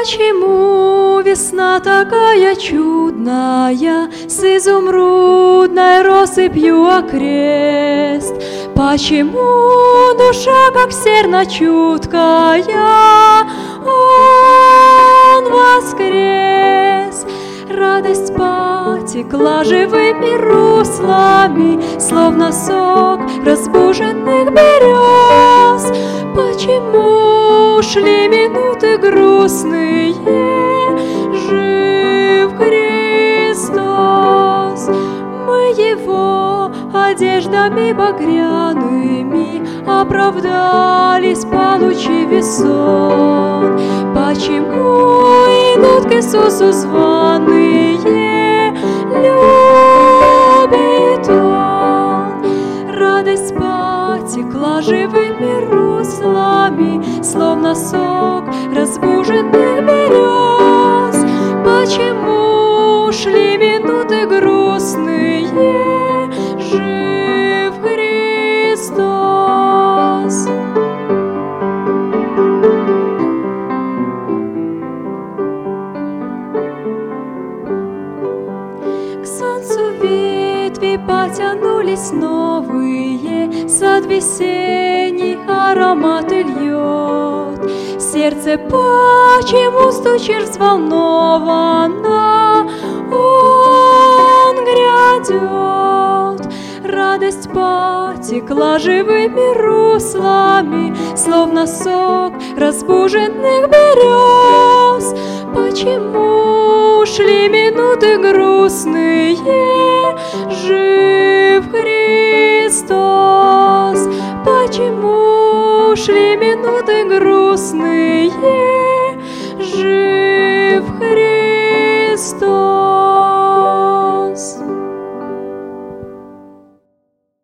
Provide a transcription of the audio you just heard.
Почему весна такая чудная, с изумрудной россыпью окрест? Почему душа, как серна чуткая, он воскрес? Радость потекла живыми руслами, словно сок разбуженных берез. Почему шли минуты грустные, жив Христос? Мы Его одеждами багряными оправдались, получив весон. Почему идут к Иисусу званые, любит Он? Радость потекла живыми руслами, словно сок разбуженных берез. Почему шли минуты грустные, жив Христос? К солнцу ветви потянулись новые, сад весенний ароматы льет. Сердце почему стучишь взволнованно? Он грядет. Радость потекла живыми руслами, словно сок разбуженных берез. Почему шли минуты грустные, жив Христос? Почему шли минуты грустные, жив Христос?